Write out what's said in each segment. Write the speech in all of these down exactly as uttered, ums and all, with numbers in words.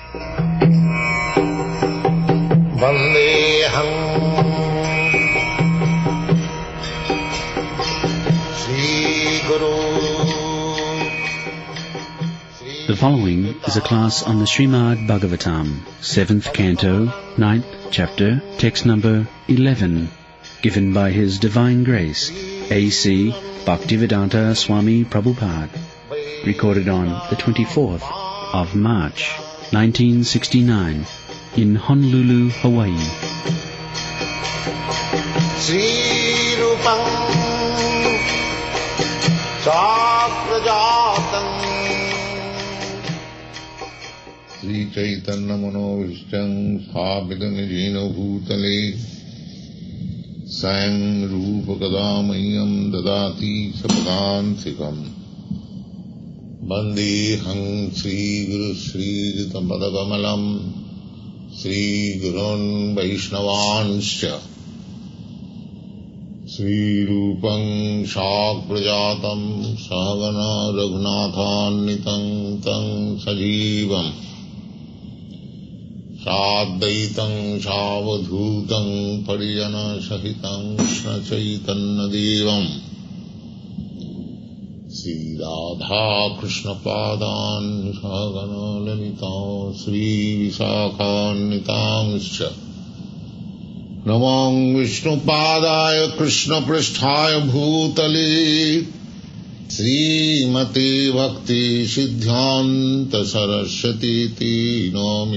Vandeham Sri Guru. The following is a class on the Srimad Bhagavatam, seventh canto, ninth chapter, text number eleven, given by His Divine Grace, A C Bhaktivedanta Swami Prabhupada, recorded on the twenty-fourth of March, nineteen sixty-nine, in Honolulu, Hawaii. Sri Rupam Sakrajatam Sri Chaitanya Manovishtang Sthapidamijino Bhutale Sang Rupa Kadamayam Dadati Sapadantikam Bandeham Sri Guru Sri Ritamadagamalam Sri Gurun Vaishnavanscha Sri Rupam Sakrajatam Sahagana Raghunathannitam Tam Sajivam Sadhaitam Savadhutam Parijana Sahitam Krishna Chaitanya Devam Sri Radha Krishna Padan Sahagana Lalita Sri Visakhan Nitamscha Namam Vishnu Padaya Krishna Prishthaya Bhutale Sri Mati Bhakti Siddhanta Saraswati Ti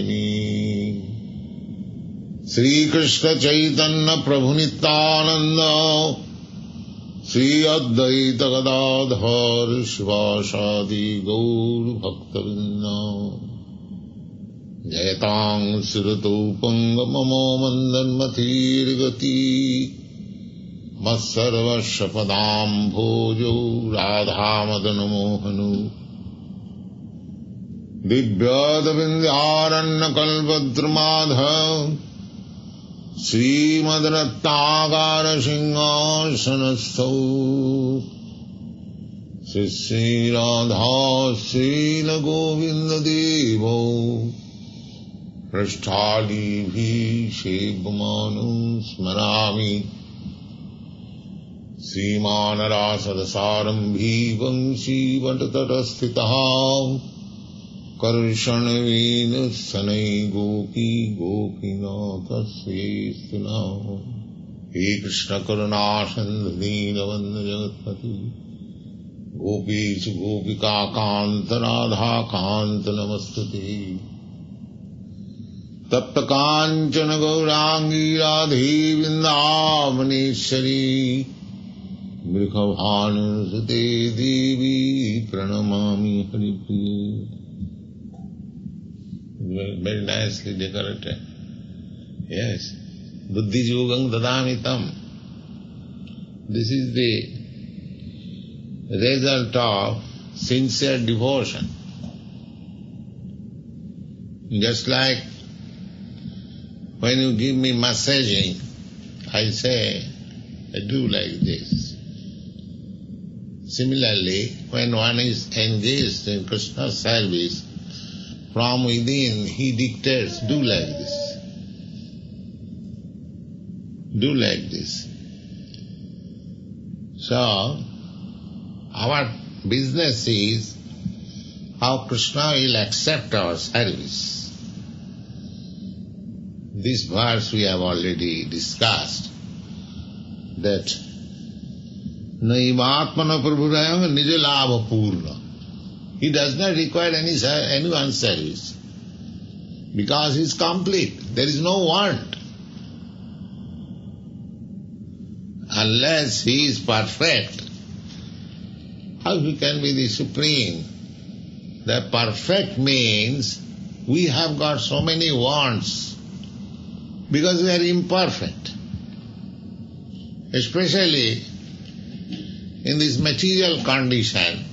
Nomini Sri Krishna Chaitanya Prabhu Nityananda Sri Advaita Gadadhar Shivasadi Gaur Bhaktavinda Jayatang Siratupam Mamo Mandan Mathir Gati Massarva Shapadam Bhojo Radha Madana Mohanu Divyada Vindhyaranna Kalpadrumadha Sri Madratagara Singhasanastho Sri Sri Radha Sri Govinda Devo Prasthali Bhi Shebhamanu Smarami Sri Manarasadasaram Bhi Vamshi Vantatarastitaha Karshanavina Sanai Gopi Gopinatha Sestina He Krishna Karuna Sandhina Vanda Jagatpati Gopish Gopika Kanta Radha Kanta Namastati Tapta Kanchana Gaurangi Radhi Vrindavaneshwari Mrikhavhanu Sute Devi Pranamami Haripriya. Very nicely decorated. Yes. Buddhi Yogang Dadamitam. This is the result of sincere devotion. Just like when you give me massaging, I say, I do like this. Similarly, when one is engaged in Krishna's service, from within he dictates, do like this. Do like this. So, our business is how Krishna will accept our service. This verse we have already discussed, that Naivatmana Prabhurayam Nijalabha Purna. He does not require any anyone's service because he is complete. There is no want. Unless he is perfect, how he can be the supreme? The perfect means we have got so many wants because we are imperfect. Especially in this material condition,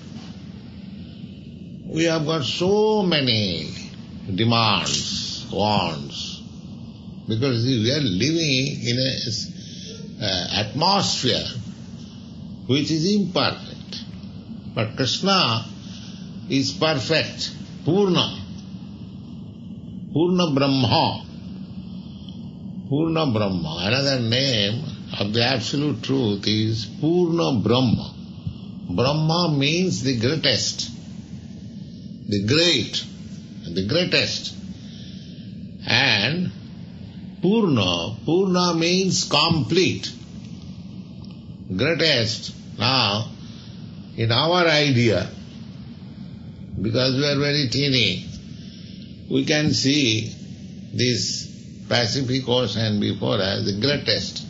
we have got so many demands, wants, because we are living in a uh, atmosphere which is imperfect. But Krishna is perfect, Purna. Purna Brahma. Purna Brahma. Another name of the absolute truth is Purna Brahma. Brahma means the greatest, the great, the greatest. And Purna, Purna means complete, greatest. Now, in our idea, because we are very teeny, we can see this Pacific Ocean before us, the greatest.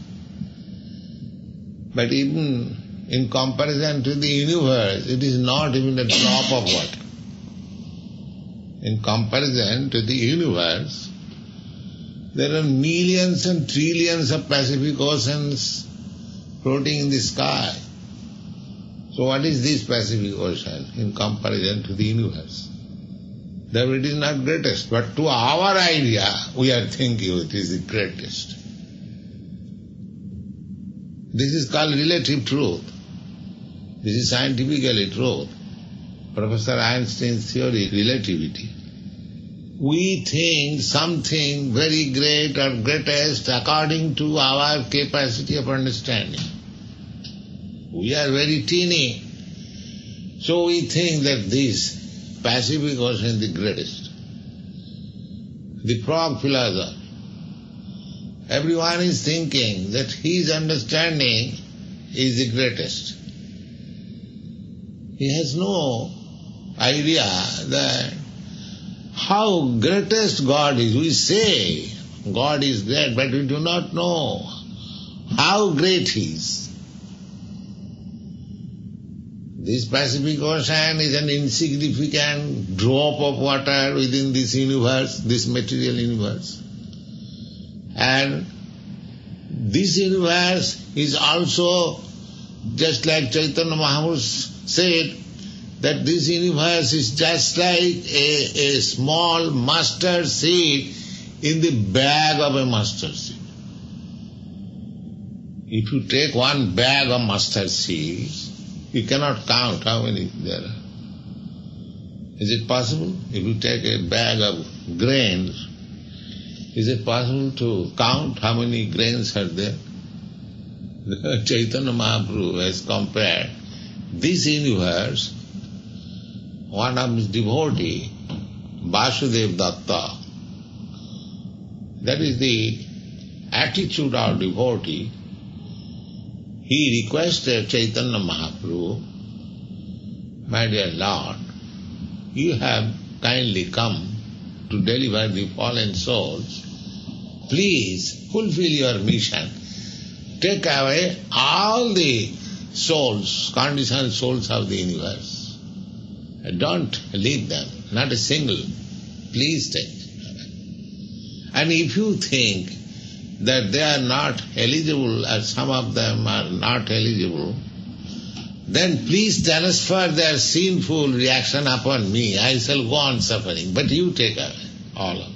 But even in comparison to the universe, it is not even a drop of water. In comparison to the universe, there are millions and trillions of Pacific Oceans floating in the sky. So what is this Pacific Ocean in comparison to the universe? Therefore it is not greatest, but to our idea, we are thinking it is the greatest. This is called relative truth. This is scientifically truth. Professor Einstein's theory, relativity. We think something very great or greatest according to our capacity of understanding. We are very teeny. So we think that this Pacific Ocean is the greatest. The frog philosopher. Everyone is thinking that his understanding is the greatest. He has no idea that how greatest God is. We say God is great, but we do not know how great He is. This Pacific Ocean is an insignificant drop of water within this universe, this material universe. And this universe is also, just like Chaitanya Mahaprabhu said, that this universe is just like a, a small mustard seed in the bag of a mustard seed. If you take one bag of mustard seeds, you cannot count how many there are. Is it possible? If you take a bag of grains, is it possible to count how many grains are there? Chaitanya Mahaprabhu has compared this universe, one of his devotee, Vasudeva Datta. That is the attitude of devotee. He requested Chaitanya Mahaprabhu, my dear Lord, you have kindly come to deliver the fallen souls. Please fulfill your mission. Take away all the souls, conditioned souls of the universe. Don't leave them, not a single. Please take. And if you think that they are not eligible, or some of them are not eligible, then please transfer their sinful reaction upon me. I shall go on suffering. But you take away all of them.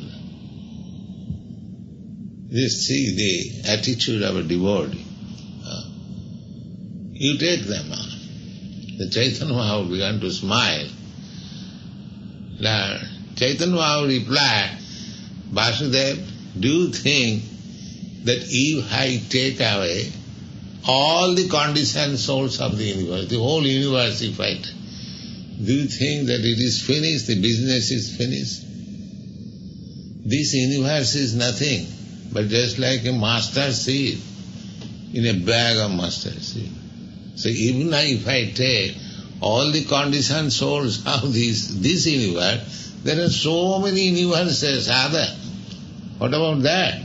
You see the attitude of a devotee. Uh, you take them on. The Chaitanya Mahaprabhu began to smile. Now, Chaitanya Mahaprabhu replied, Vasudeva, do you think that if I take away all the conditioned souls of the universe, the whole universe if I take, do you think that it is finished, the business is finished? This universe is nothing but just like a mustard seed in a bag of mustard seed. So even if I take all the conditioned souls of this, this universe, there are so many universes, other. What about that?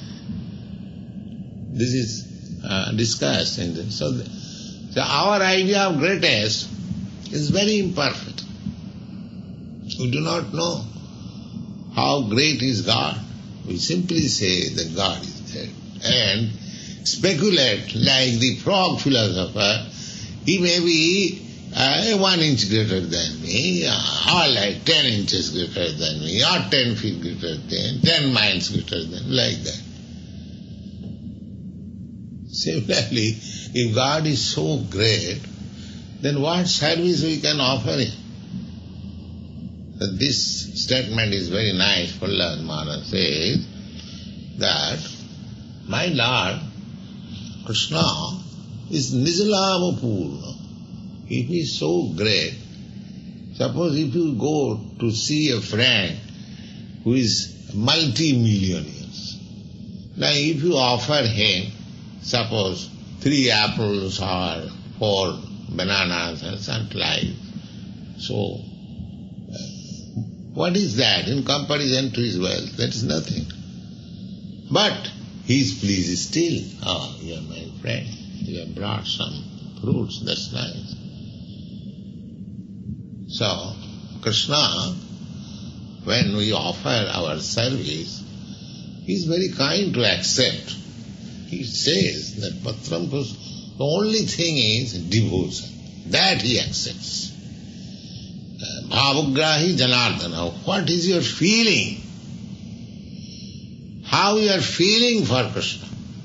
This is uh, discussed in this. So, the, so our idea of greatest is very imperfect. We do not know how great is God. We simply say that God is there and speculate like the frog philosopher. He may be uh, one inch greater than me, or like ten inches greater than me, or ten feet greater than, ten miles greater than, like that. Similarly, if God is so great, then what service we can offer Him? This statement is very nice. Prahlad Maharaj says that my Lord Krishna is Nijlava Purna. If he is so great, suppose if you go to see a friend who is multi-millionaires, now if you offer him, suppose, three apples or four bananas or something like, so what is that in comparison to his wealth? That is nothing. But he is pleased still. Oh, you are my friend. You have brought some fruits. That's nice. So, Krishna, when we offer our service, he is very kind to accept. He says that Patram Pushpa, the only thing is devotion. That he accepts. Bhavagrahi Janardana. What is your feeling? How you are feeling for Krishna?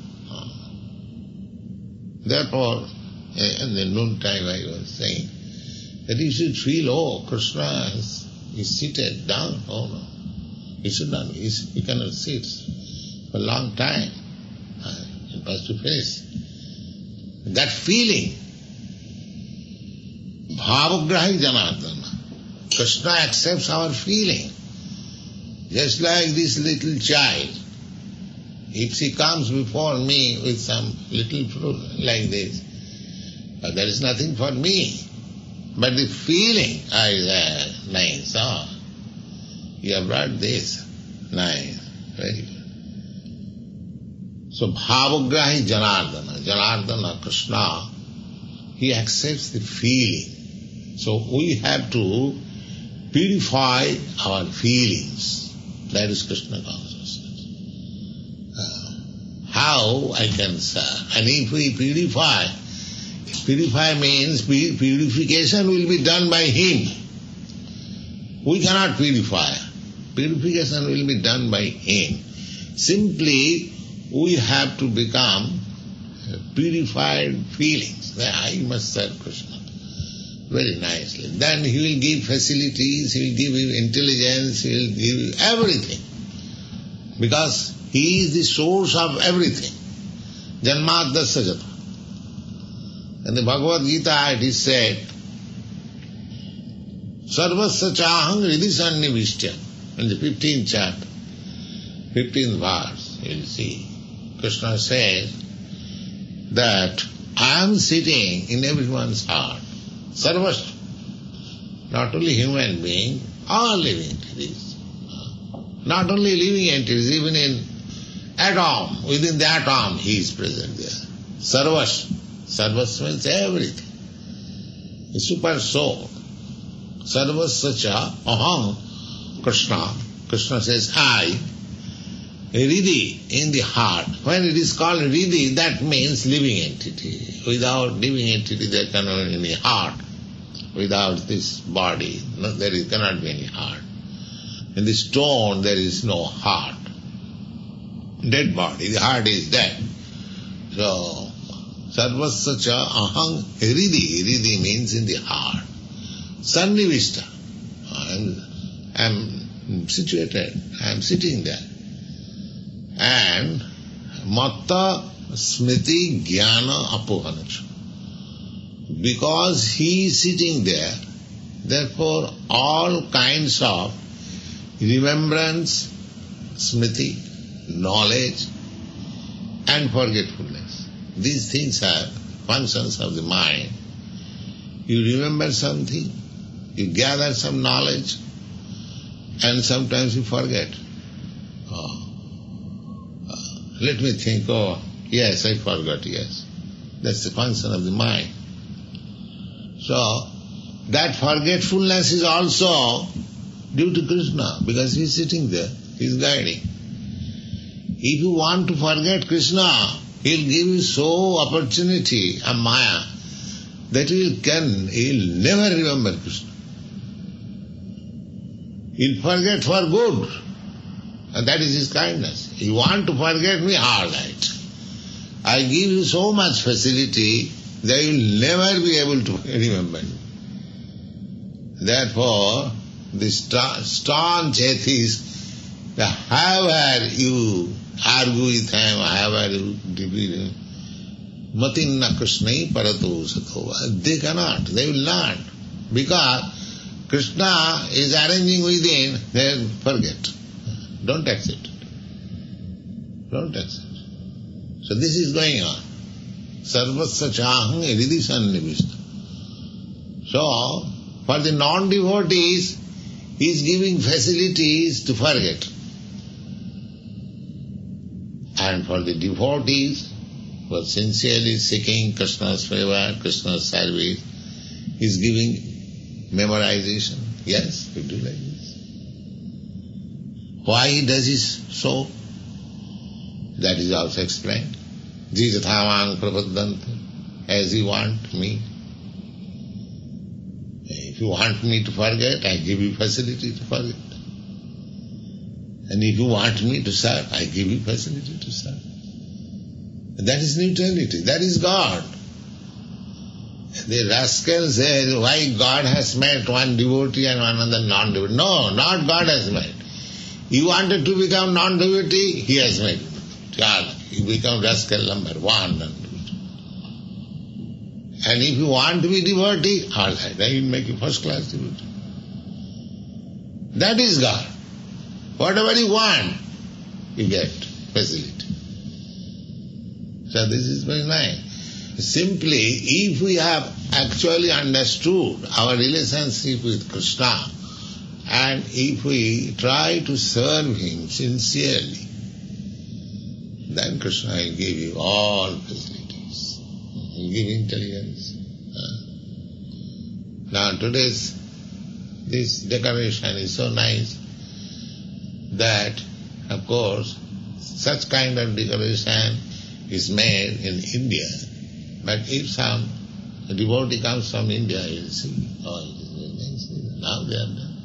Therefore, in the noontime I was saying that you should feel, oh, Krishna is, is seated down. Oh no, he should not. He, he cannot sit for a long time. He has to face that feeling. Bhavagrahi Janardana. Krishna accepts our feeling. Just like this little child. If she comes before me with some little fruit like this, there is nothing for me. But the feeling, I uh, nice, oh, you have brought this, nice, very good. So Bhavagrahi Janardana, Janardana, Krishna, he accepts the feeling. So we have to purify our feelings. That is Krishna consciousness. Uh, how I can serve? And if we purify, purify means purification will be done by him. We cannot purify. Purification will be done by him. Simply, we have to become purified feelings. I must serve Krishna. Very nicely. Then he will give facilities, he will give you intelligence, he will give you everything. Because he is the source of everything. Janmadasya jata. In the Bhagavad Gita it is said, Sarvasya chahang hridi sannivishtyam. In the fifteenth chapter, fifteenth verse, you will see, Krishna says that I am sitting in everyone's heart. Sarvasya. Not only human being, all living entities. Not only living entities, even in atom, within the atom he is present there. Sarvasya. Sarvasya means everything. The super soul. Sarvasya cha aham Krishna. Krishna says I. Hridi, in the heart. When it is called Hridi, that means living entity. Without living entity there cannot be any heart. Without this body, no, there is, cannot be any heart. In the stone there is no heart. Dead body, the heart is dead. So, sarvasya cha aham hridi. Hridi means in the heart. Sannivishta. I am situated, I am sitting there. And matta smriti jnana apohanacha. Because he is sitting there, therefore all kinds of remembrance, smriti, knowledge and forgetfulness. These things are functions of the mind. You remember something, you gather some knowledge, and sometimes you forget. Oh. Uh, let me think, oh, yes, I forgot, yes. That's the function of the mind. So, that forgetfulness is also due to Krishna, because he is sitting there, he is guiding. If you want to forget Krishna, he will give you so opportunity, a maya, that you can, he will never remember Krishna. He will forget for good, and that is his kindness. You want to forget me? All right. I give you so much facility that you will never be able to remember me. Therefore, the staunch atheist, however you argue with him, however you defeat him, matinna krishnai parato sato. They cannot, they will not. Because Krishna is arranging within, they forget. Don't accept it. Don't accept it. So this is going on. Sarvasya chaham eridi sannivishta. So, for the non-devotees, he is giving facilities to forget. And for the devotees, who are sincerely seeking Krishna's favor, Krishna's service, he is giving memorization. Yes, we do like this. Why does he so? That is also explained. Jijathamang prapaddante, as you want me. If you want me to forget, I give you facility to forget. And if you want me to serve, I give you facility to serve. That is neutrality. That is God. The rascal says, why God has made one devotee and one another non-devotee? No, not God has made. You wanted to become non-devotee, He has made. God, you become rascal number one. And if you want to be devotee, all right, I will make you first class devotee. That is God. Whatever you want, you get facility. So this is very nice. Simply, if we have actually understood our relationship with Krishna, and if we try to serve Him sincerely, then Krishna will give you all facilities. He will give intelligence. Now today's, this decoration is so nice that, of course, such kind of decoration is made in India. But if some devotee comes from India, he will see, oh, it is very nice. Now they have done.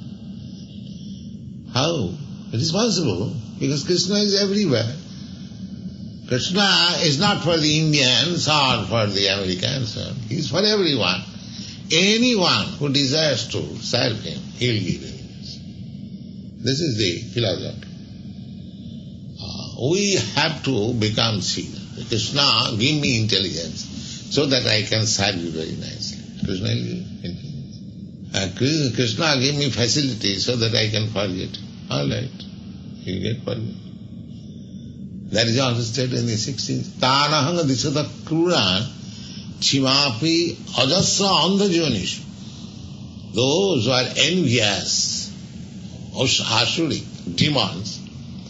How? It is possible, because Krishna is everywhere. Krishna is not for the Indians or for the Americans. He is for everyone. Anyone who desires to serve Him, He will give him. This is the philosophy. Uh, we have to become Sridhar. Krishna, give me intelligence so that I can serve you very nicely. Krishna will give intelligence. Uh, Krishna, give me facility so that I can forget. All right, you will get forget. That is also stated in the sixteenth. Tanahanga disata krura chimapi ajasra andhajonishu. Those who are envious, asuric, demons,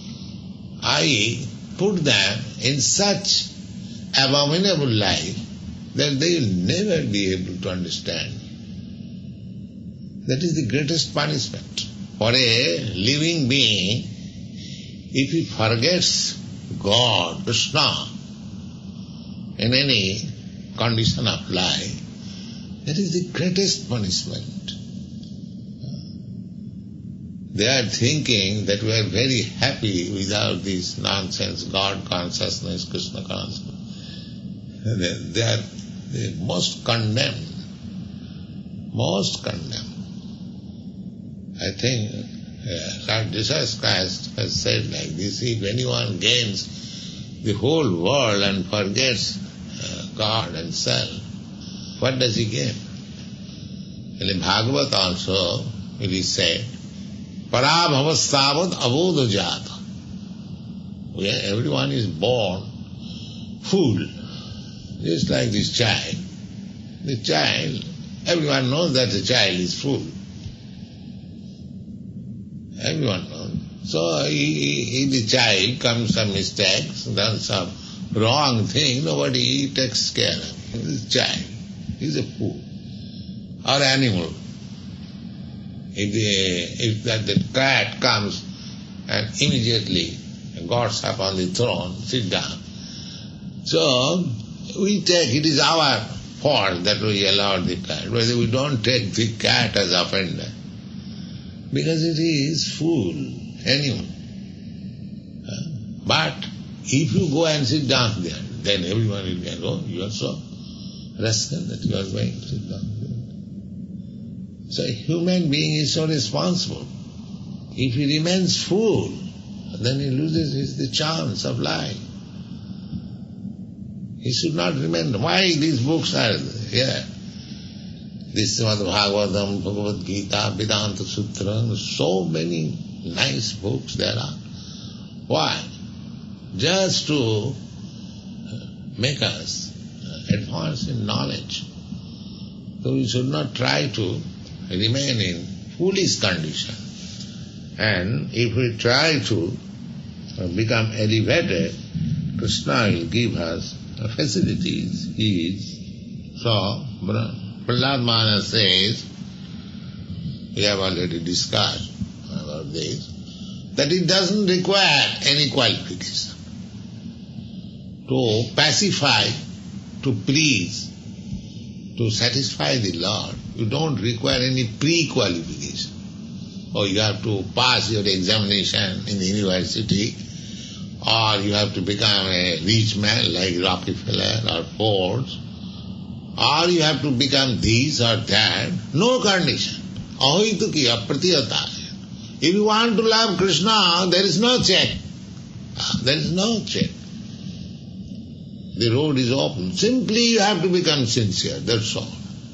I put them in such abominable life that they will never be able to understand. That is the greatest punishment. For a living being, if he forgets God, Krishna, in any condition of life, that is the greatest punishment. They are thinking that we are very happy without this nonsense, God consciousness, Krishna consciousness. They are the most condemned, most condemned. I think uh, Lord Jesus Christ has said like this, if anyone gains the whole world and forgets uh, God and self, what does he gain? In Bhagavad also it is said, Parabhavastavad avoda jata. Everyone is born fool, just like this child. The child, everyone knows that the child is fool. Everyone knows. So he, he, the child comes some mistakes, does some wrong thing, nobody takes care of him. This child, he is a fool. Or animal. If, the, if that the cat comes and immediately goes up on the throne, sit down. So we take, it is our fault that we allowed the cat. Whether we don't take the cat as offender. Because it is fool, animal. But if you go and sit down there, then everyone will get, oh, you are so rascal that you are going to sit down there. So a human being is so responsible. If he remains fool, then he loses his, the chance of life. He should not remain. Why these books are here? This Srimad Bhagavatam, Bhagavad Gita, Vedanta Sutra, so many nice books there are. Why? Just to make us advance in knowledge. So we should not try to remain in foolish condition. And if we try to become elevated, Krishna will give us facilities, ease. So, Prahlad Maharaj says, we have already discussed about this, that it doesn't require any qualification. To pacify, to please, to satisfy the Lord, you don't require any pre-qualification. Or you have to pass your examination in the university, or you have to become a rich man like Rockefeller or Ford, or you have to become this or that. No condition. Ahoituki, apratiyata. If you want to love Krishna, there is no check. There is no check. The road is open. Simply you have to become sincere, that's all.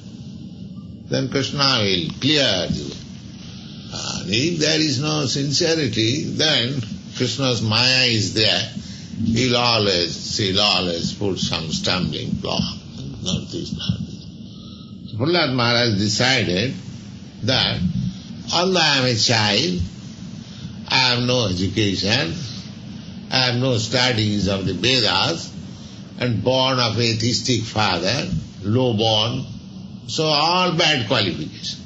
Then Krishna will clear you. And if there is no sincerity, then Krishna's Maya is there. He'll always, he'll always put some stumbling block. Not this, not this. So Prahlad Maharaj decided that although I am a child, I have no education, I have no studies of the Vedas, and born of atheistic father, low born, so all bad qualifications.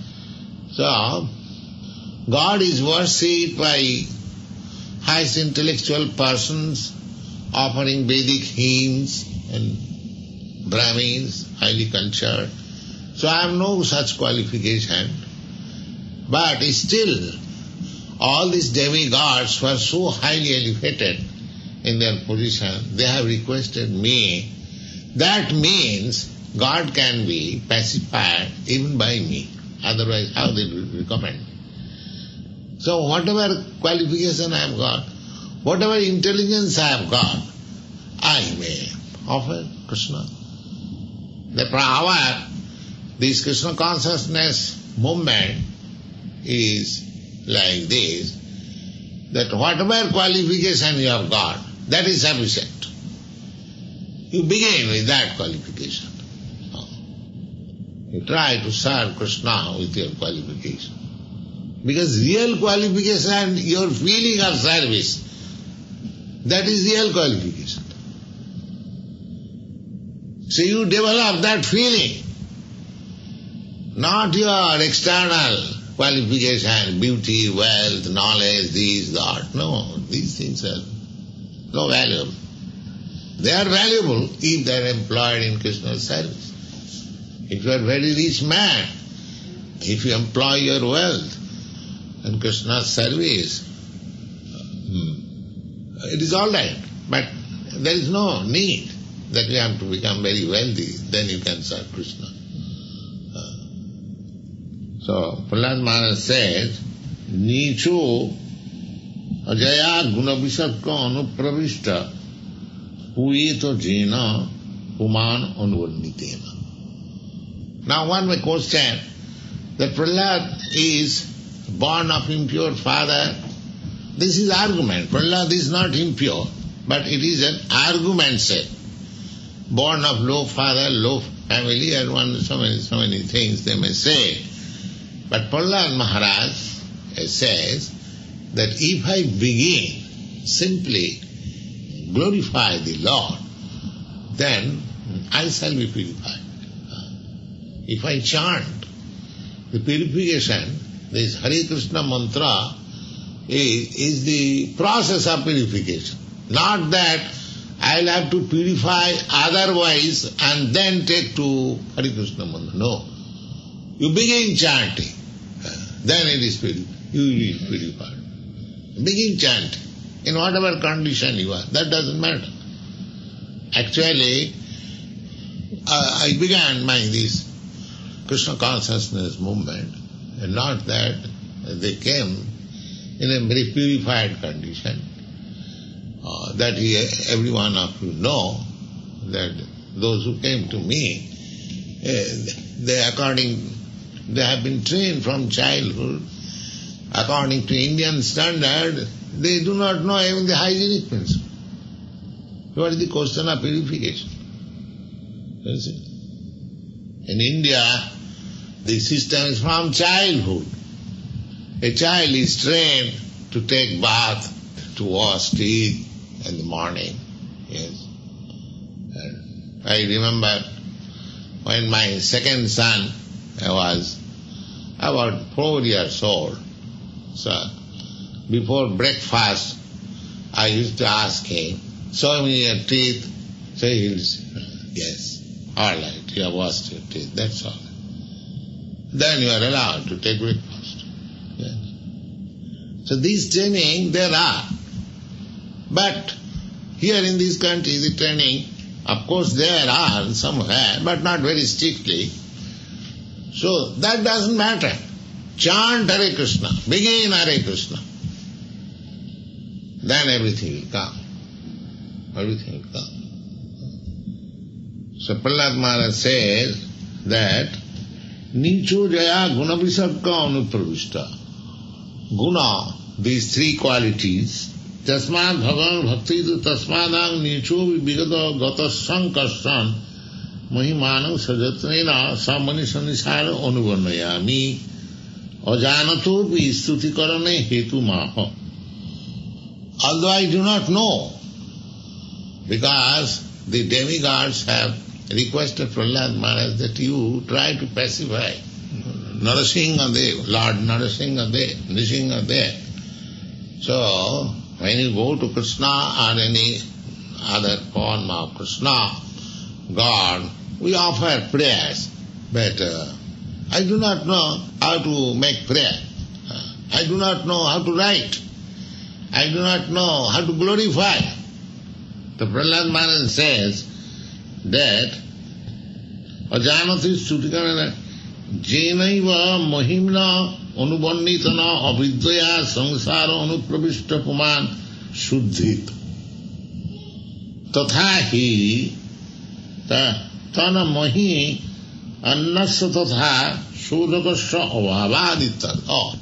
So, God is worshipped by highest intellectual persons offering Vedic hymns and Brahmins, highly cultured. So I have no such qualification. But still, all these demigods were so highly elevated in their position, they have requested me. That means God can be pacified even by me. Otherwise, how they will recommend? So whatever qualification I have got, whatever intelligence I have got, I may offer Krishna. Therefore, our, this Krishna consciousness movement is like this, that whatever qualification you have got, that is sufficient. You begin with that qualification. You try to serve Krishna with your qualification. Because real qualification, your feeling of service, that is real qualification. So you develop that feeling, not your external qualification, beauty, wealth, knowledge, this, that. No, these things are no valuable. They are valuable if they are employed in Krishna's service. If you are a very rich man, if you employ your wealth in Krishna's service, it is all right. But there is no need that you have to become very wealthy, then you can serve Krishna. So, Prahlad Maharaj says, Nichu ajaya gunabhisakka anupravishta puyeto jena puman anuvannitena. Now one may question that Prahlad is born of impure father. This is argument. Prahlad is not impure, but it is an argument said. Born of low father, low family, and one so many so many things they may say. But Prahlad Maharaj says that if I begin simply glorify the Lord, then I shall be purified. If I chant, the purification, this Hare Krishna mantra is, is the process of purification. Not that I'll have to purify otherwise and then take to Hare Krishna mantra. No. You begin chanting, then it is purified. You will be purified. Begin chanting. In whatever condition you are, that doesn't matter. Actually, uh, I began my this Krishna consciousness movement, and not that they came in a very purified condition. Uh, that he, every one of you know, that those who came to me, uh, they according, they have been trained from childhood, according to Indian standard, they do not know even the hygienic principle. What is the question of purification? You see? In India, the system is from childhood. A child is trained to take bath, to wash teeth in the morning. Yes. And I remember when my second son was about four years old. So before breakfast, I used to ask him, show me your teeth. So he will say, yes, all right, you have washed your teeth, that's all. Then you are allowed to take breakfast. Yes. So these training there are. But here in this country, the training, of course there are somewhere, but not very strictly. So that doesn't matter. Chant Hare Krishna, begin Hare Krishna. Then everything will come. Everything will come. So Prahlad Maharaj says that Nicho Jaya Guna Visarga Anupravishta. Guna, these three qualities, Tasmad Bhagavan Bhakti Tasmadang Nicho Vigata Gata Sankarshan Mahimanam Sajatnena Samani Sanisara Anuvarnayami Ajanato Vistuti Karane Hetu Maha. Although I do not know, because the demigods have requested Prahlad Maharaj that you try to pacify Narasimhadev, Lord Narasimhadev, Nrisinghadev. So, when you go to Krishna or any other form of Krishna, God, we offer prayers, but uh, I do not know how to make prayer. Uh, I do not know how to write. I do not know how to glorify. The Prahlad Maharaj says that Ajanati Stutikana Jenaiva Mahimna Anubannitana Avidyaya Sangsara Anupravishta Puman Shuddhit Tathahi Tana Mahi Annasya Tatha Shodakasya Avavaditar. Oh.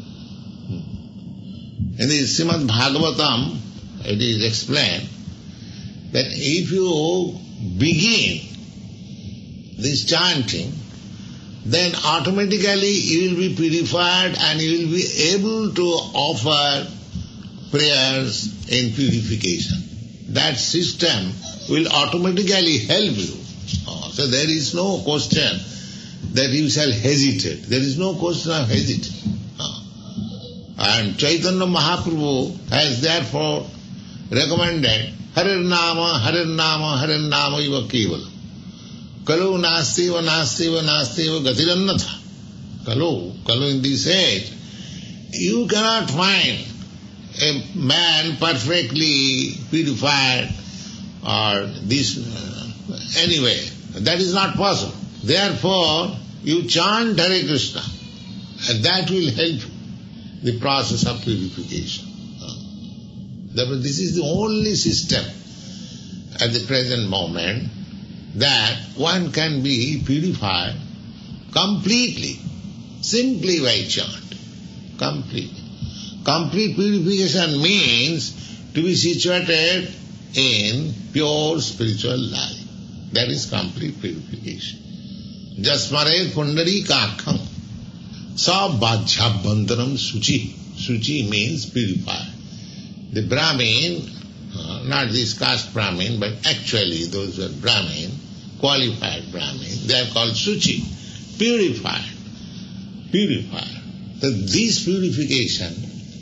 In the Srimad Bhagavatam, it is explained that if you begin this chanting, then automatically you will be purified and you will be able to offer prayers in purification. That system will automatically help you. Oh, so there is no question that you shall hesitate. There is no question of hesitation. Oh. And Chaitanya Mahaprabhu has therefore recommended Harir Nama, Harir Nama, Harir Nama iva kevala. Kalu nasti va nasti va nasti va gatirannatha. Kalu, Kalu in this age, you cannot find a man perfectly purified or this, uh, anyway, that is not possible. Therefore, you chant Hare Krishna and that will help you, the process of purification. Therefore, this is the only system at the present moment that one can be purified completely, simply by chant. Complete. Complete purification means to be situated in pure spiritual life. That is complete purification. Jasmare Pundari Kakham Sa Bhajjhabbantaram Suchi. Suchi means purified. The Brahmin, uh, not this caste Brahmin, but actually those who are Brahmin, qualified Brahmin, they are called Suchi, purified. Purified. So this purification,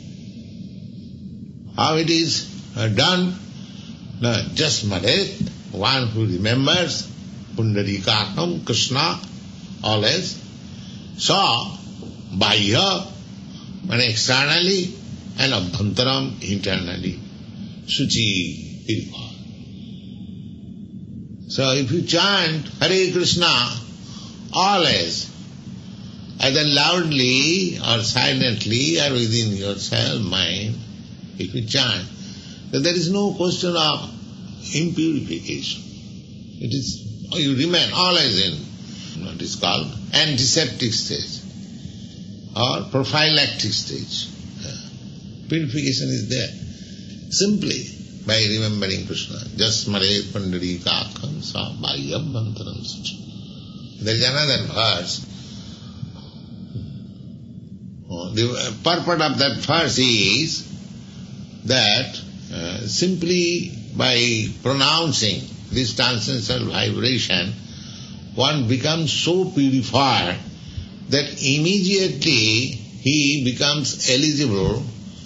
how it is uh, done? No, just Maret, one who remembers Pundarikakam, Krishna, always, saw Bahya, and externally, and Abhantaram internally. Suchi, purified. So if you chant Hare Krishna, always either loudly or silently or within yourself, mind, if you chant, then there is no question of impurification. It is, you remain always in what is called antiseptic stage or prophylactic stage. Purification is there. Simply by remembering Krishna. Jasmare pandari kakam sa bhayyam bantaram sucha. There is another verse. The purport of that verse is that uh, simply by pronouncing this transcendental vibration, one becomes so purified that immediately he becomes eligible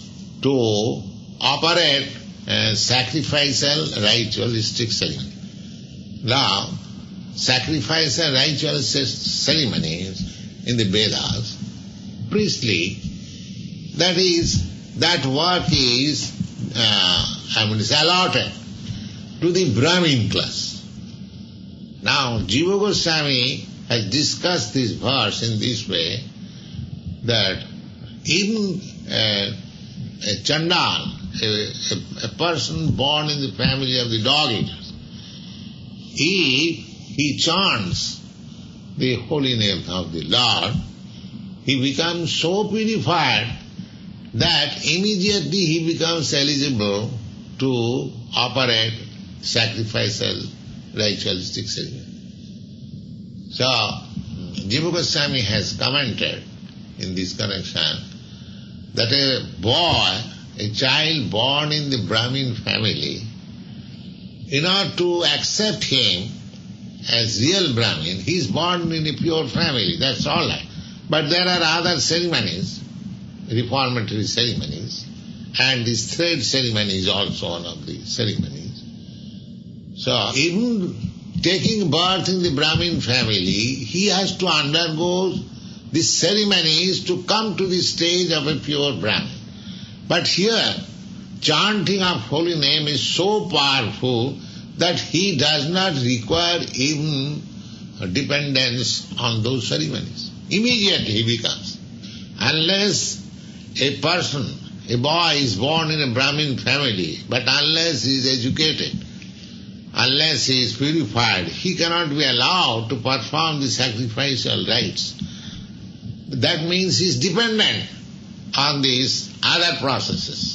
to operate a sacrificial ritualistic ceremony. Now, sacrificial ritual ceremonies in the Vedas, priestly, that is, that work is, uh, I mean, is allotted to the Brahmin class. Now, Jiva Goswami has discussed this verse in this way, that even a, a Chandal, a, a, a person born in the family of the dog eaters, he, he chants the holy name of the Lord, he becomes so purified that immediately he becomes eligible to operate sacrificial ritualistic ceremony. So, Jiva Goswami has commented in this connection that a boy, a child born in the Brahmin family, in order to accept him as real Brahmin, he is born in a pure family, that's all right. But there are other ceremonies, reformatory ceremonies, and this thread ceremony is also one of the ceremonies. So, even taking birth in the Brahmin family, he has to undergo these ceremonies to come to the stage of a pure Brahmin. But here, chanting of holy name is so powerful that he does not require even dependence on those ceremonies. Immediately he becomes. Unless a person, a boy is born in a Brahmin family, but unless he is educated, unless he is purified, he cannot be allowed to perform the sacrificial rites. That means he is dependent on these other processes.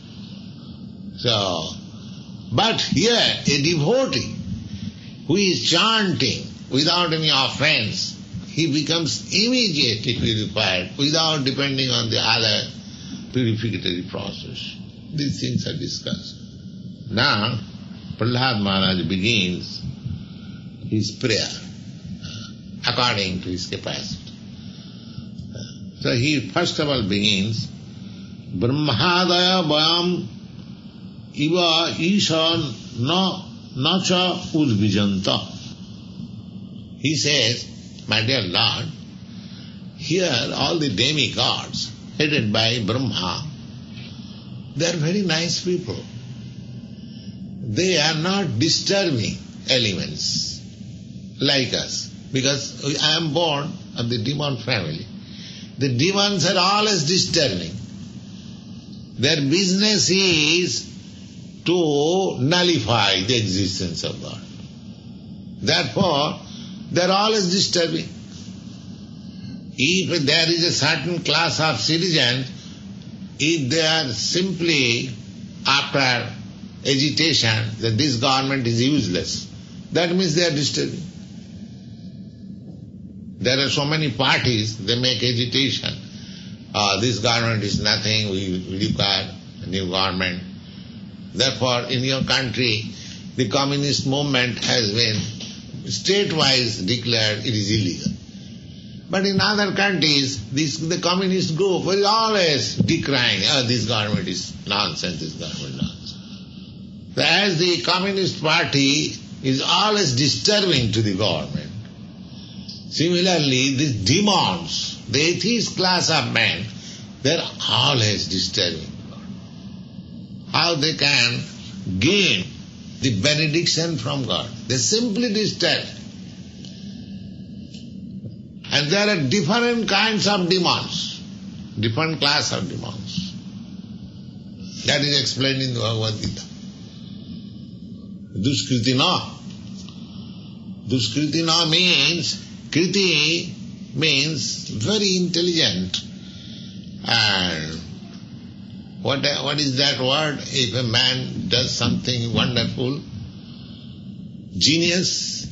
So, but here a devotee who is chanting without any offense, he becomes immediately purified without depending on the other purificatory process. These things are discussed. Now, Prahlad Maharaj begins his prayer according to his capacity. So he first of all begins, Brahmadaya Vayam Iva Isha Na Nacha Udvijanta. He says, my dear Lord, here all the demigods headed by Brahma, they are very nice people. They are not disturbing elements like us, because I am born of the demon family. The demons are always disturbing. Their business is to nullify the existence of God. Therefore, they are always disturbing. If there is a certain class of citizens, if they are simply after agitation that this government is useless, that means they are disturbing. There are so many parties, they make agitation. Uh, this government is nothing, we require a new government. Therefore, in your country, the communist movement has been state-wise declared it is illegal. But in other countries, this, the communist group is always decrying, oh, this government is nonsense, this government is nonsense. As the Communist Party is always disturbing to the government, similarly, these demons, the atheist class of men, they are always disturbing God. How they can gain the benediction from God? They simply disturb. And there are different kinds of demons, different class of demons. That is explained in the Bhagavad Gita. Duskritina. Duskritina means, kriti means very intelligent. And what, what is that word? If a man does something wonderful, genius,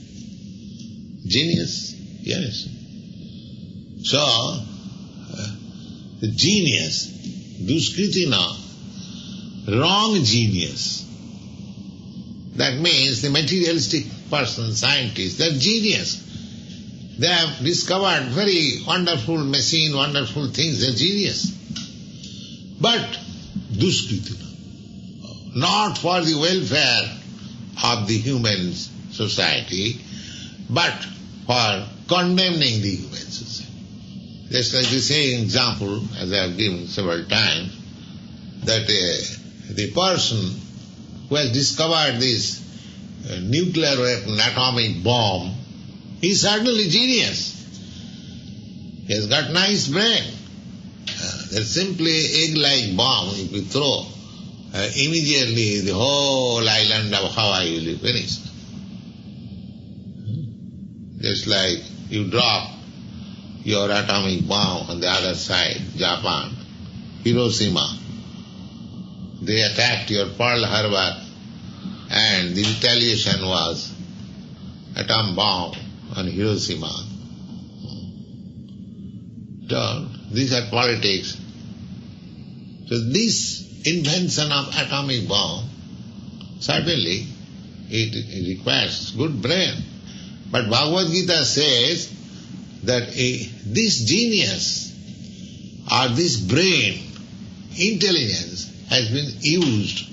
genius, yes. So, uh, the genius, duskritina, wrong genius. That means the materialistic person, scientist, they are genius. They have discovered very wonderful machine, wonderful things, they are genius. But duskritina, not for the welfare of the human society, but for condemning the human society. Just like the same example, as I have given several times, that uh, the person who has discovered this uh, nuclear weapon, atomic bomb, he is certainly genius. He has got nice brain. Uh, there's simply egg-like bomb, if you throw, uh, immediately the whole island of Hawaii will be finished. Just like you drop your atomic bomb on the other side, Japan, Hiroshima. They attacked your Pearl Harbor and the retaliation was atom bomb on Hiroshima. So, these are politics. So this invention of atomic bomb, certainly it, it requires good brain. But Bhagavad Gita says that a, this genius or this brain, intelligence, has been used,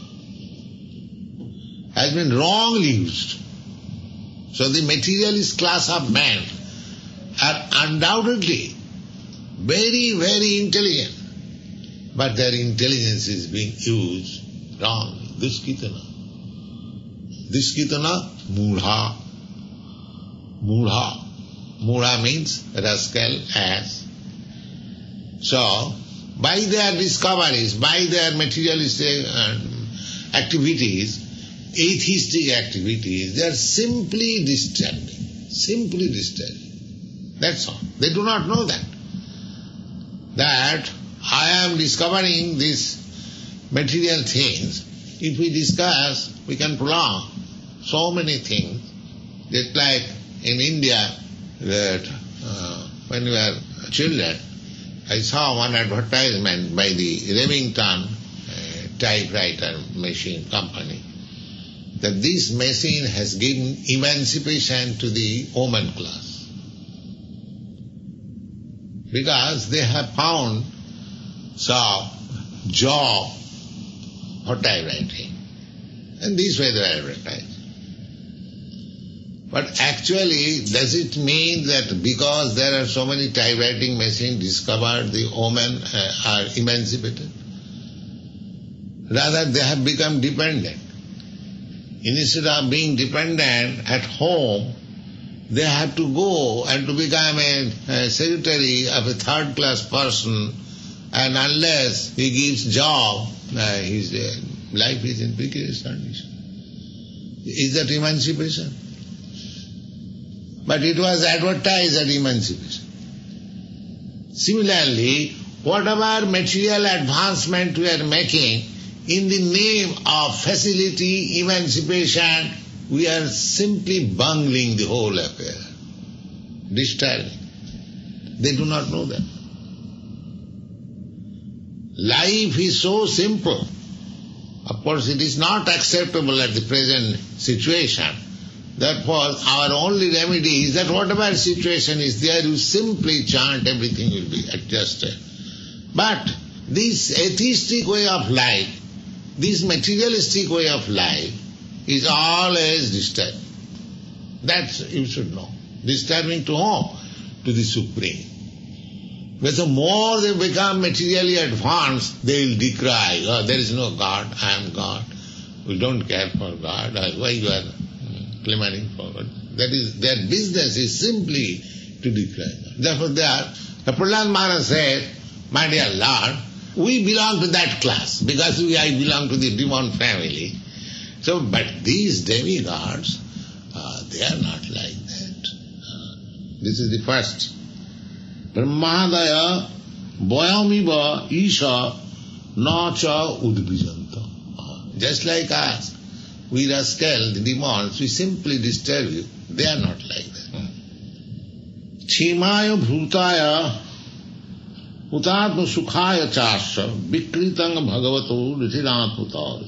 has been wrongly used. So the materialist class of men are undoubtedly very, very intelligent, but their intelligence is being used wrongly. Duskritana. Duskritana, mudha. Mudha. Mudha means rascal, ass. So, by their discoveries, by their materialistic uh, activities, atheistic activities, they are simply disturbing. Simply disturbing. That's all. They do not know that. That I am discovering these material things. If we discuss, we can prolong so many things. Just like in India, that uh, when we were children, I saw one advertisement by the Remington uh, typewriter machine company, that this machine has given emancipation to the woman class. Because they have found some job for typewriting. And this way they advertise. But actually, does it mean that because there are so many typewriting machines discovered, the women uh, are emancipated? Rather, they have become dependent. Instead of being dependent at home, they have to go and to become a, a secretary of a third-class person, and unless he gives job, uh, his uh, life is in precarious condition. Is that emancipation? But it was advertised as emancipation. Similarly, whatever material advancement we are making, in the name of facility, emancipation, we are simply bungling the whole affair, disturbing. They do not know that. Life is so simple. Of course, it is not acceptable at the present situation. Therefore, our only remedy is that whatever situation is there, you simply chant, everything will be adjusted. But this atheistic way of life, this materialistic way of life, is always disturbing. That you should know. Disturbing to whom? To the Supreme. But the more they become materially advanced, they will decry, oh, there is no God, I am God. We don't care for God. Why you are clamoring for God? That is, their business is simply to declare. Therefore there, the Prahlad Maharaj said, my dear Lord, we belong to that class, because we I belong to the demon family. So, but these demigods, uh, they are not like that. Uh, this is the first. Brahmadaya Vayamiva Isha Nacha Udvijanta. Uh, just like us, we rascal, the demons, we simply disturb you. They are not like that. Chimaya Bhutaya Utatma Sukhaya Chasya Vikritang Bhagavato Ritiratmutar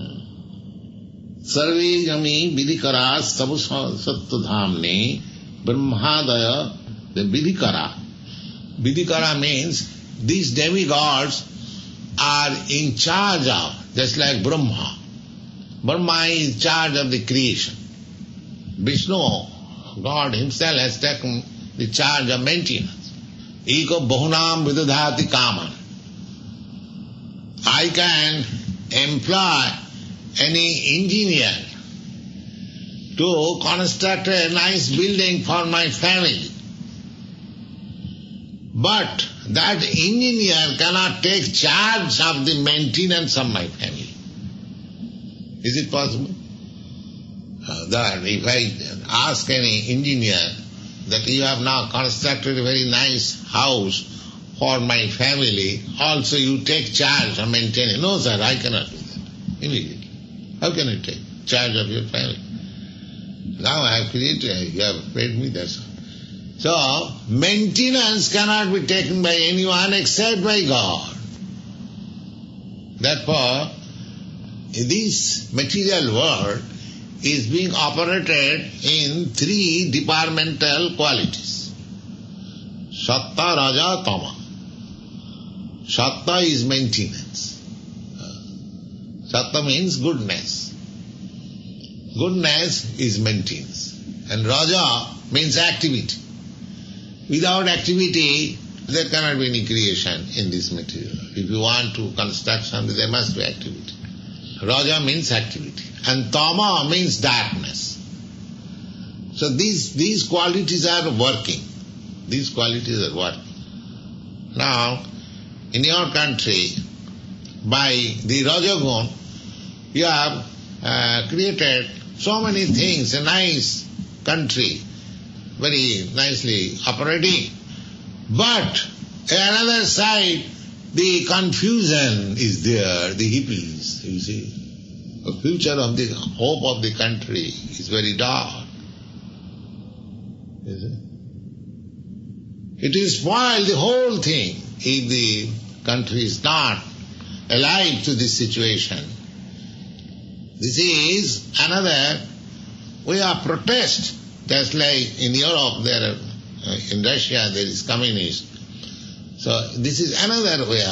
Sarve Yami Vidikara Sabu Sattadhamne Brahmadaya the Vidikara. Vidikara means these demigods are in charge of, just like Brahma. Brahma is in charge of the creation. Vishnu, God himself, has taken the charge of maintenance. Eko bahunam vidadhati kaman. I can employ any engineer to construct a nice building for my family. But that engineer cannot take charge of the maintenance of my family. Is it possible? Uh, that if I ask any engineer that you have now constructed a very nice house for my family, also you take charge of maintaining. No sir, I cannot do that. Immediately. How can I take charge of your family? Now I have created, you have paid me, that's all. So, maintenance cannot be taken by anyone except by God. Therefore, this material world is being operated in three departmental qualities. Satta, Raja, Tama. Satta is maintenance. Satta means goodness. Goodness is maintenance. And Raja means activity. Without activity, there cannot be any creation in this material. If you want to construct something, there must be activity. Raja means activity. And Tama means darkness. So these, these qualities are working. These qualities are working. Now, in your country, by the Rajagun, you have uh, created so many things, a nice country, very nicely operating. But another side, the confusion is there, the hippies, you see. The future of the hope of the country is very dark. Is it? It will spoil the whole thing if the country is not alive to this situation. This is another way of protest. Just like in Europe, there, uh, in Russia, there is communist. So this is another way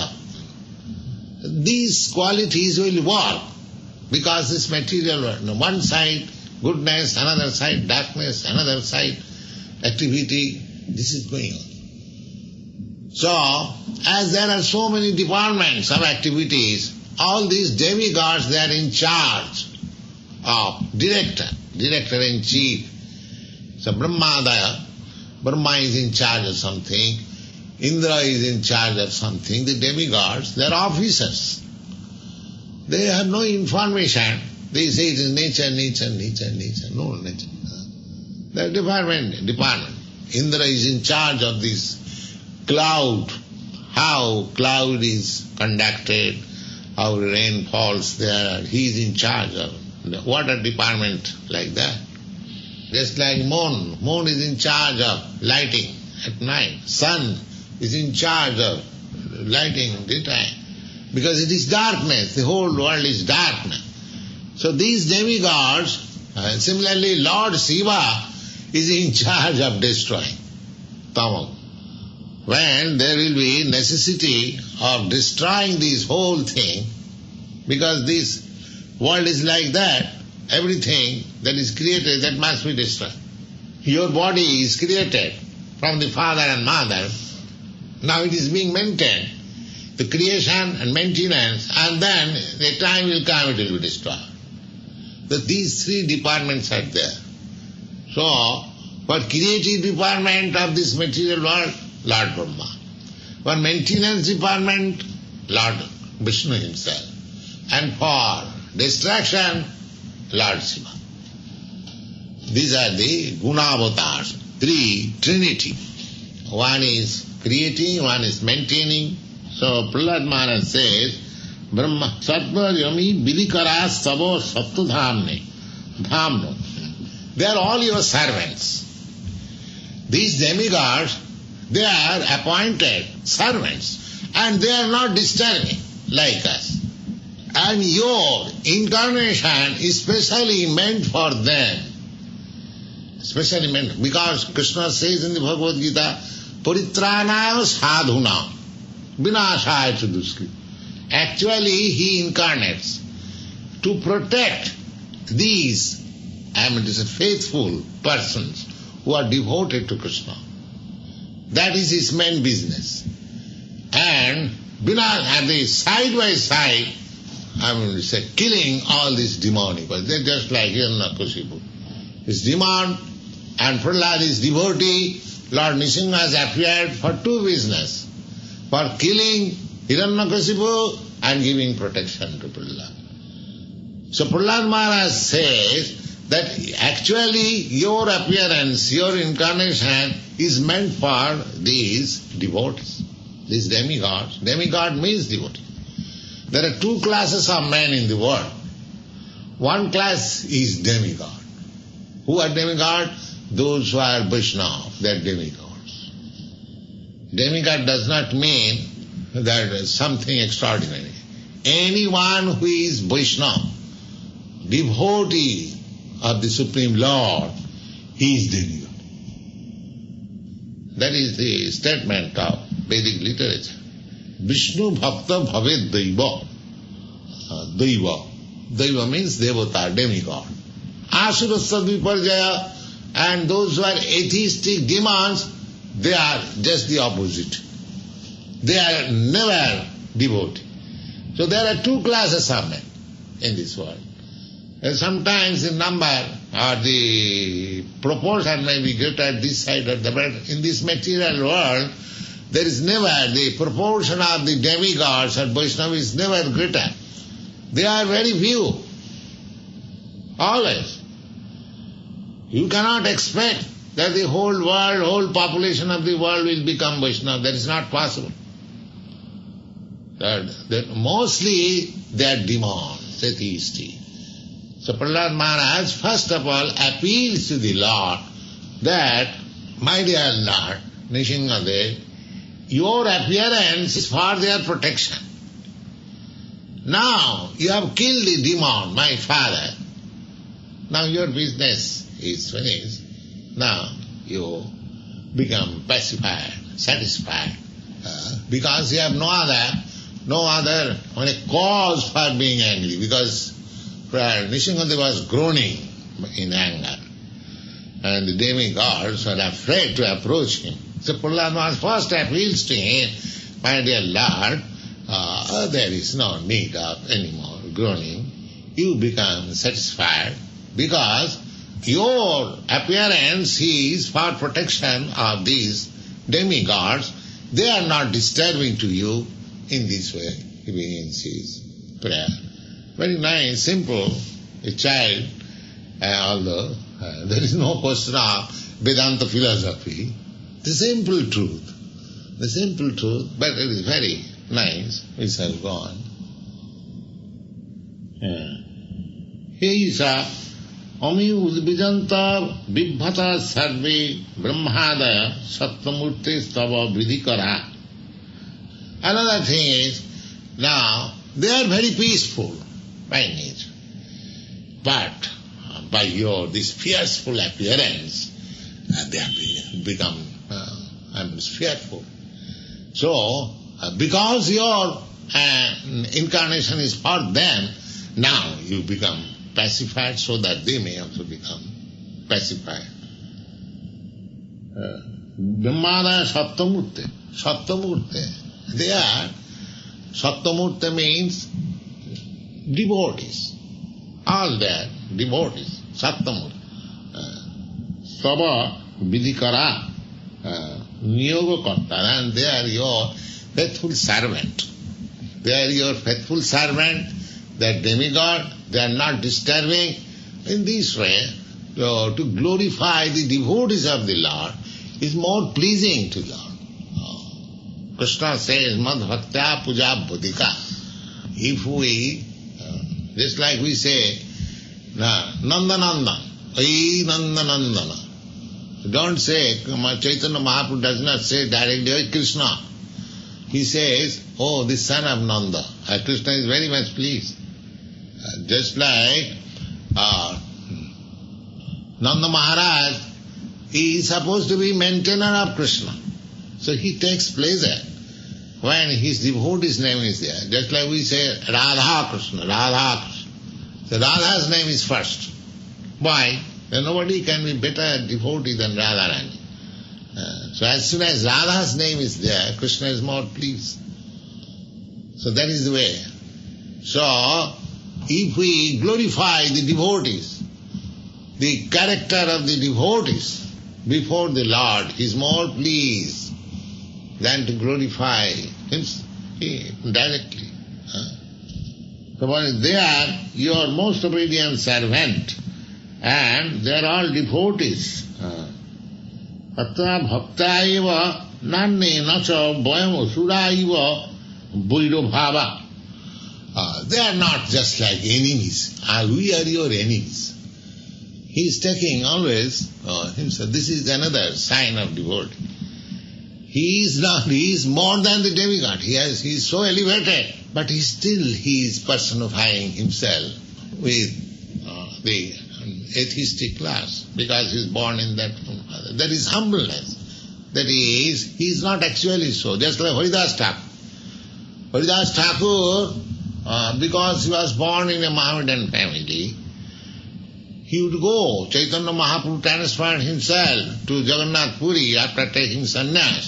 of. These qualities will work because this material world. One side goodness, another side darkness, another side activity. This is going on. So, as there are so many departments of activities, all these demigods, they are in charge of director, director in chief. So Brahmadaya, Brahma is in charge of something, Indra is in charge of something, the demigods, they are officers. They have no information. They say it is nature, nature, nature, nature. No nature. They are department, department. Indra is in charge of this cloud, how cloud is conducted, how rain falls there. He is in charge of the water department like that. Just like moon. Moon is in charge of lighting at night. Sun is in charge of lighting daytime. Because it is darkness. The whole world is darkness. So these demigods, uh, similarly Lord Shiva is in charge of destroying Tama. When there will be necessity of destroying this whole thing, because this world is like that, everything that is created, that must be destroyed. Your body is created from the father and mother. Now it is being maintained. The creation and maintenance, and then the time will come, it will be destroyed. So these three departments are there. So, For creative department of this material world, Lord Brahma. For maintenance department, Lord Vishnu himself. And for destruction, Lord Shiva. These are the Gunavatars, three Trinity. One is creating, one is maintaining. So Prahlad Maharaj says, Brahma Sattva Yami Vidikara Savo Sattu Dhamne. Dhamno. They are all your servants. These demigods, they are appointed servants. And they are not disturbing like us. And your incarnation is specially meant for them. Specially meant, because Krishna says in the Bhagavad Gita, Paritranaya sadhuna, vinashaya chuduski. Actually, he incarnates to protect these, I mean, this is faithful persons who are devoted to Krishna. That is his main business. And at the side by side, I mean, say, killing all these demonic, they're just like Hiranyakashipu. His demon and Prahlad is devotee. Lord Nrsimha has appeared for two business. For killing Hiranyakashipu and giving protection to Prahlad. So Prahlad Maharaj says that actually your appearance, your incarnation is meant for these devotees, these demigods. Demigod means devotee. There are two classes of men in the world. One class is demigod. Who are demigod? Those who are Vaishnava, they are demigods. Demigod does not mean that something extraordinary. Anyone who is Vaishnava, devotee of the Supreme Lord, he is demigod. That is the statement of Vedic literature. Vishnu Bhakta Bhaved Daiva. Uh, Daiva. Daiva means Devata, demigod. Asurasya Viparjaya, and those who are atheistic demons, they are just the opposite. They are never devotee. So there are two classes of men in this world. And sometimes the number or the proportion may be greater this side or that, but in this material world, there is never, the proportion of the demigods or Vaishnava is never greater. They are very few. Always. You cannot expect that the whole world, whole population of the world will become Vaishnava. That is not possible. That, that mostly they are demons, atheistic. So Prahlad Maharaj first of all appeals to the Lord that, my dear Lord, Nrsimhadev, your appearance is for their protection. Now you have killed the demon, my father. Now your business is finished. Now you become pacified, satisfied, uh, because you have no other, no other only cause for being angry. Because Nrsimhadev was groaning in anger, and the demigods were afraid to approach him. So Prahlad Maharaj first appeals to him, my dear Lord, uh, there is no need of any more groaning. You become satisfied because your appearance is for protection of these demigods. They are not disturbing to you. In this way, he begins his prayer. Very nice, simple. A child, uh, although uh, there is no question of Vedanta philosophy, the simple truth, the simple truth, but it is very nice. We shall go on. He is a Ami udvijanta vibhata sarve brahmadaya sattamurte stava vidikara. Another thing is, now, they are very peaceful by nature. But uh, by your, this fearful appearance, uh, they have become uh, I mean, fearful. So, uh, because your uh, incarnation is for them, now you become pacified so that they may also become pacified. Brahmada Sattamurte. Sattamurte. They are, Sattamurte means devotees. All there, devotees. Sattamurte. Sava vidikara, uh, niyoga karta, and they are your faithful servant. They are your faithful servant, they are demigod, they are not disturbing. In this way, uh, to glorify the devotees of the Lord is more pleasing to Lord. Uh, Krishna says, Mad Bhaktya Puja Bodhika. If we, uh, just like we say, Nanda Nanda, Ai Nanda Nandana. Don't say, Chaitanya Mahaprabhu does not say directly, Ai Krishna. He says, oh, the son of Nanda. Uh, Krishna is very much pleased. Uh, just like uh, Nanda Maharaj, he is supposed to be maintainer of Krishna. So he takes pleasure when his devotee's name is there. Just like we say Radha Krishna, Radha Krishna. So Radha's name is first. Why? Then nobody can be better devotee than Radharani. Uh, so as soon as Radha's name is there, Krishna is more pleased. So that is the way. So, if we glorify the devotees, the character of the devotees before the Lord, He is more pleased than to glorify Him directly. Huh? So they are your most obedient servant, and they are all devotees. Atra bhakta eva nanne nacha vayam asura eva vairo bhava. They are not just like enemies. Ah, we are your enemies. He is taking always uh, himself. This is another sign of devotee. He is not. He is more than the demigod. He has. He is so elevated, but he still he is personifying himself with uh, the atheistic class because he is born in that father. That is humbleness. That is, he is not actually so. Just like Haridas Thakur. Haridas Thakur, uh, because he was born in a Mohammedan family, he would go. Chaitanya Mahaprabhu transferred himself to Jagannath Puri after taking sannyas.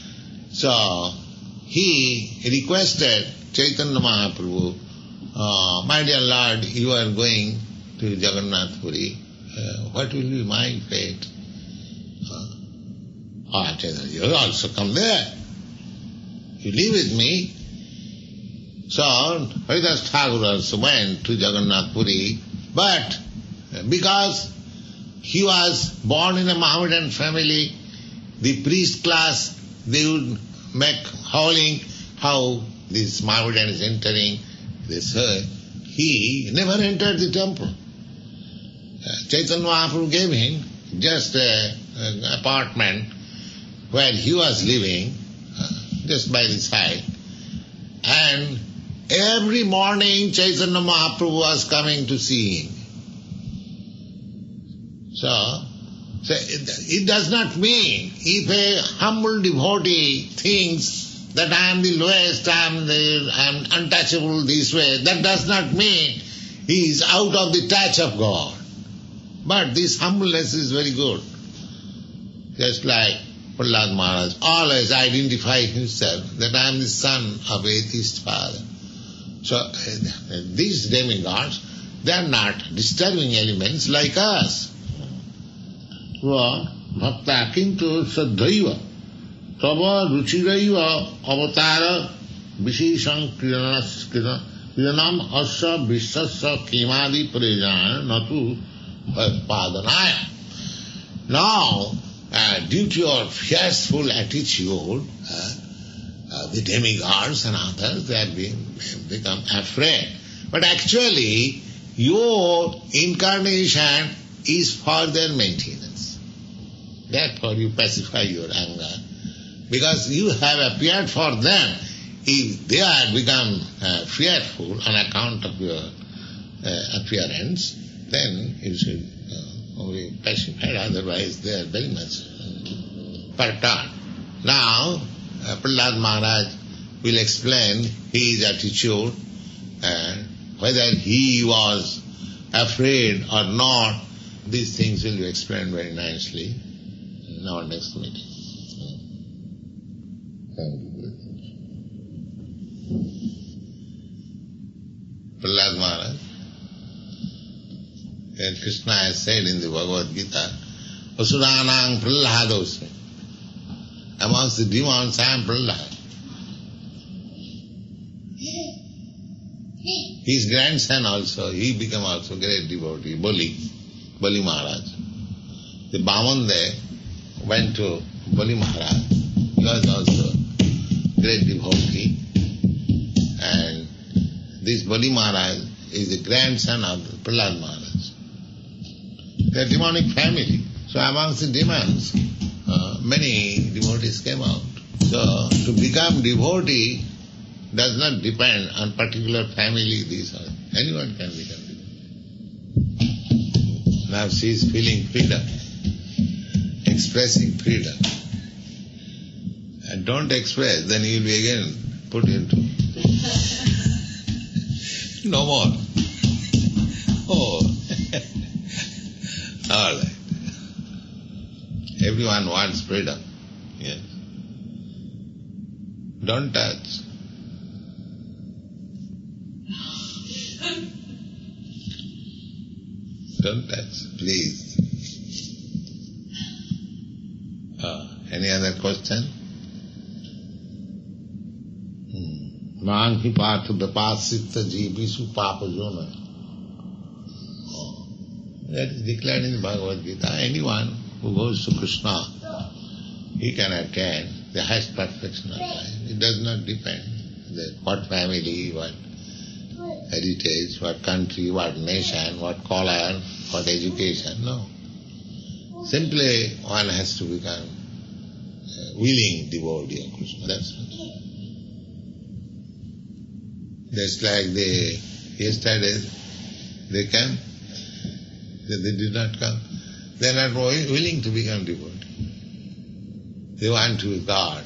So, he requested Chaitanya Mahaprabhu, uh, my dear Lord, you are going to Jagannath Puri, uh, what will be my fate? Uh, ah, Chaitanya, you will also come there. You live with me. So, Haridas Thakur also went to Jagannath Puri, but because he was born in a Mohammedan family, the priest class, they would make howling how this Mohammedan is entering this earth. He never entered the temple. Uh, Chaitanya Mahaprabhu gave him just an apartment where he was living, uh, just by the side. And every morning Chaitanya Mahaprabhu was coming to see him. So, so it, it does not mean if a humble devotee thinks that I am the lowest, I am, the, I am untouchable this way, that does not mean he is out of the touch of God. But this humbleness is very good. Just like Prahlad Maharaj always identify himself that I am the son of atheist father. So uh, these demigods, they are not disturbing elements like us. Bhakta kintu sadhaiva tava ruchiraiva avatara vishesham kriyanam asya vishasya kimadi prejana natu padanaya. Now, uh, due to your fearful attitude, uh, uh, the demigods and others, they have been, become afraid. But actually, your incarnation is for their maintenance. Therefore you pacify your anger. Because you have appeared for them. If they have become uh, fearful on account of your uh, appearance, then you should uh, only pacify, otherwise they are very much uh, perturbed. Now, uh, Prahlad Maharaj will explain his attitude and whether he was afraid or not. These things will be explained very nicely in our next meeting. Thank you. Prahlad Maharaj, and Krishna has said in the Bhagavad Gita, Asuranang Prahlādosmi. Amongst the demons I am Prahlāda. His grandson also, he became also great devotee, Bali, Bali Maharaj. The Bhaman there went to Bali Maharaj. He was also great devotee. And this Bali Maharaj is the grandson of Prahlad Maharaj. They are demonic family. So amongst the demons, uh, many devotees came out. So to become devotee does not depend on particular family, these are. Anyone can become devotee. Now she is feeling freedom, expressing freedom. And don't express, then you will be again put into no more. Oh, all right. Everyone wants freedom. Yes. Don't touch. Don't touch, please. Uh, any other question? Manhi patha vipasita jivisu papajona. That is declared in the Bhagavad Gita. Anyone who goes to Krishna, he can attain the highest perfection of life. It does not depend on what family, what heritage, what country, what nation, what color, what education. No. Simply one has to become a willing devotee of Krishna. That's it. Just like they, yesterday, they came, they did not come. They are not willing to become devotee. They want to be God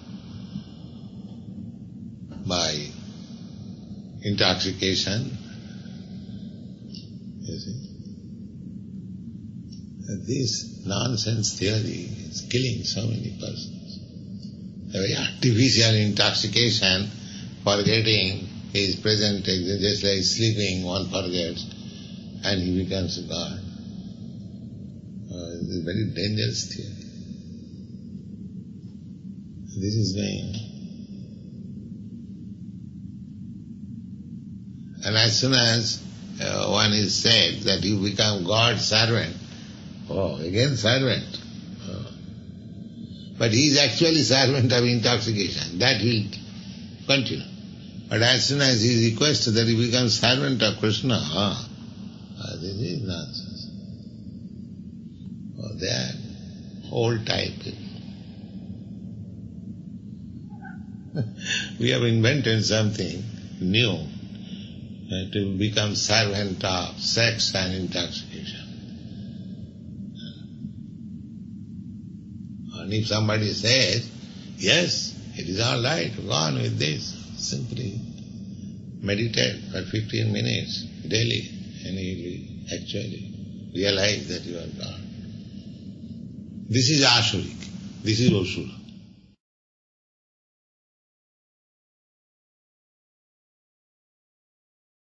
by intoxication. You see? This nonsense theory is killing so many persons. A very artificial intoxication, forgetting his present, just like sleeping, one forgets, and he becomes a God. Uh, it's a very dangerous theory. This is going on. And as soon as uh, one is said that you become God's servant, oh, again servant. Oh. But he is actually servant of intoxication. That will continue. But as soon as he is requested that he becomes servant of Krishna, ah, oh, this is nonsense. Oh, they are old type people. We have invented something new uh, to become servant of sex and intoxication. And if somebody says, yes, it is all right, go on with this, simply meditate for fifteen minutes daily and you will actually realize that you are God. This is Asurik, this is Asura.